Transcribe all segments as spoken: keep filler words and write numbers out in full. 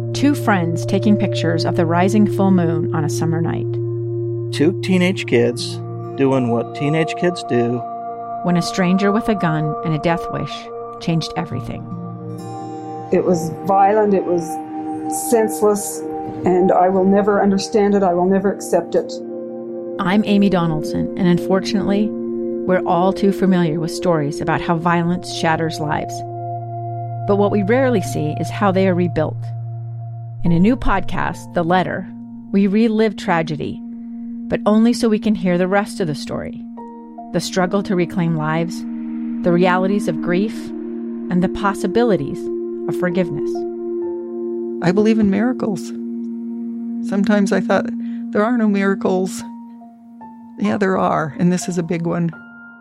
Two friends taking pictures of the rising full moon on a summer night. Two teenage kids doing what teenage kids do. When a stranger with a gun and a death wish changed everything. It was violent, it was senseless, and I will never understand it, I will never accept it. I'm Amy Donaldson, and unfortunately, we're all too familiar with stories about how violence shatters lives. But what we rarely see is how they are rebuilt. In a new podcast, The Letter, we relive tragedy, but only so we can hear the rest of the story. The struggle to reclaim lives, the realities of grief, and the possibilities of forgiveness. I believe in miracles. Sometimes I thought, there are no miracles. Yeah, there are, and this is a big one.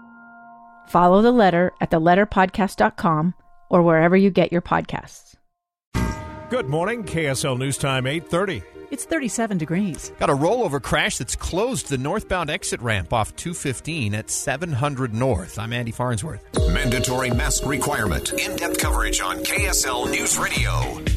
Follow The Letter at the letter podcast dot com or wherever you get your podcasts. Good morning, K S L News Time, eight thirty. It's thirty-seven degrees. Got a rollover crash that's closed the northbound exit ramp off two fifteen at seven hundred North. I'm Andy Farnsworth. Mandatory mask requirement. In-depth coverage on K S L News Radio.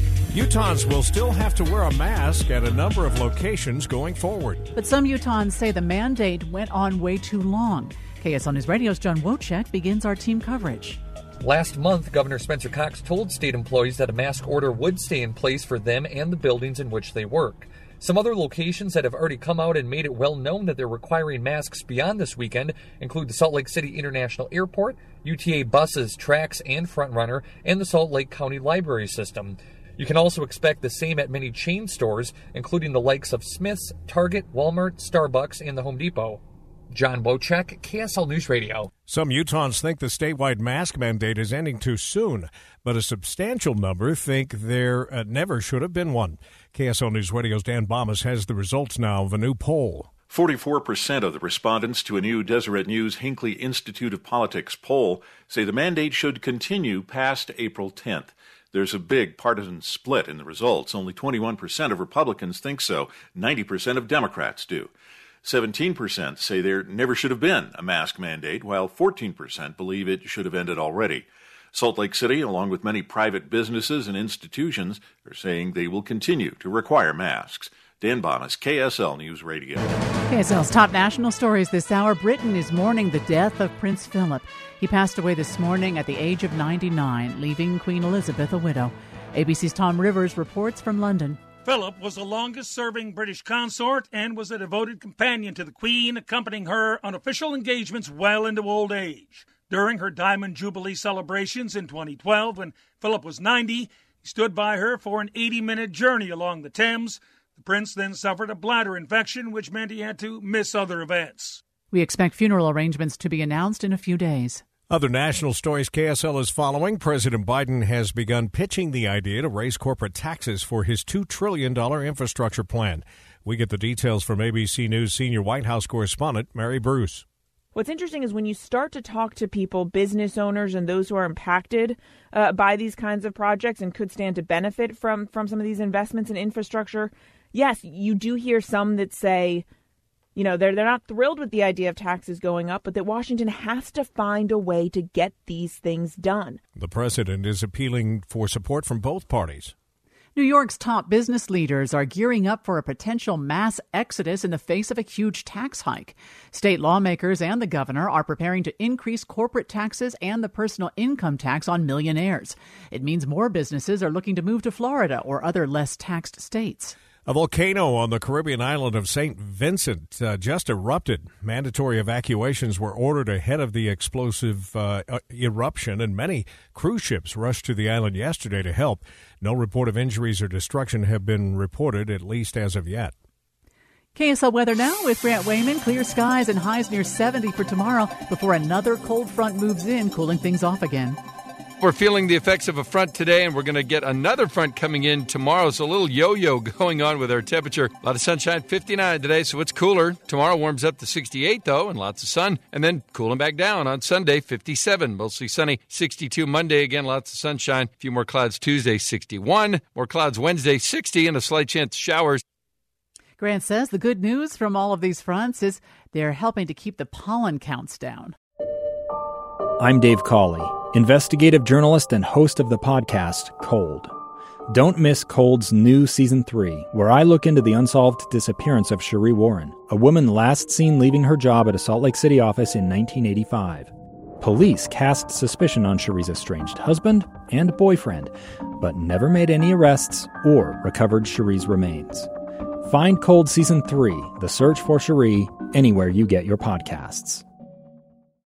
Utahns will still have to wear a mask at a number of locations going forward. But some Utahns say the mandate went on way too long. K S L News Radio's John Wojcik begins our team coverage. Last month, Governor Spencer Cox told state employees that a mask order would stay in place for them and the buildings in which they work. Some other locations that have already come out and made it well known that they're requiring masks beyond this weekend include the Salt Lake City International Airport, U T A buses, tracks, and Frontrunner, and the Salt Lake County Library System. You can also expect the same at many chain stores, including the likes of Smith's, Target, Walmart, Starbucks, and the Home Depot. John Wojcik, K S L News Radio. Some Utahns think the statewide mask mandate is ending too soon, but a substantial number think there uh, never should have been one. K S L News Radio's Dan Bomas has the results now of a new poll. forty-four percent of the respondents to a new Deseret News Hinckley Institute of Politics poll say the mandate should continue past April tenth. There's a big partisan split in the results. Only twenty-one percent of Republicans think so. ninety percent of Democrats do. seventeen percent say there never should have been a mask mandate, while fourteen percent believe it should have ended already. Salt Lake City, along with many private businesses and institutions, are saying they will continue to require masks. Dan Bonas, K S L News Radio. K S L's top national stories this hour. Britain is mourning the death of Prince Philip. He passed away this morning at the age of ninety-nine, leaving Queen Elizabeth a widow. A B C's Tom Rivers reports from London. Philip was the longest-serving British consort and was a devoted companion to the Queen, accompanying her on official engagements well into old age. During her Diamond Jubilee celebrations in twenty twelve, when Philip was ninety, he stood by her for an eighty-minute journey along the Thames. The prince then suffered a bladder infection, which meant he had to miss other events. We expect funeral arrangements to be announced in a few days. Other national stories K S L is following. President Biden has begun pitching the idea to raise corporate taxes for his two trillion dollars infrastructure plan. We get the details from A B C News senior White House correspondent Mary Bruce. What's interesting is when you start to talk to people, business owners and those who are impacted uh, by these kinds of projects and could stand to benefit from, from some of these investments in infrastructure, yes, you do hear some that say, you know, they're, they're not thrilled with the idea of taxes going up, but that Washington has to find a way to get these things done. The president is appealing for support from both parties. New York's top business leaders are gearing up for a potential mass exodus in the face of a huge tax hike. State lawmakers and the governor are preparing to increase corporate taxes and the personal income tax on millionaires. It means more businesses are looking to move to Florida or other less taxed states. A volcano on the Caribbean island of Saint Vincent uh, just erupted. Mandatory evacuations were ordered ahead of the explosive uh, eruption, and many cruise ships rushed to the island yesterday to help. No report of injuries or destruction have been reported, at least as of yet. K S L weather now with Grant Wayman. Clear skies and highs near seventy for tomorrow before another cold front moves in, cooling things off again. We're feeling the effects of a front today, and we're going to get another front coming in tomorrow. So a little yo-yo going on with our temperature. A lot of sunshine, fifty-nine today, so it's cooler. Tomorrow warms up to sixty-eight, though, and lots of sun. And then cooling back down on Sunday, fifty-seven. Mostly sunny, sixty-two Monday. Again, lots of sunshine. A few more clouds Tuesday, sixty-one. More clouds Wednesday, sixty, and a slight chance of showers. Grant says the good news from all of these fronts is they're helping to keep the pollen counts down. I'm Dave Cawley, investigative journalist and host of the podcast Cold. Don't miss Cold's new Season three, where I look into the unsolved disappearance of Cherie Warren, a woman last seen leaving her job at a Salt Lake City office in nineteen eighty-five. Police cast suspicion on Cherie's estranged husband and boyfriend, but never made any arrests or recovered Cherie's remains. Find Cold Season three, The Search for Cherie, anywhere you get your podcasts.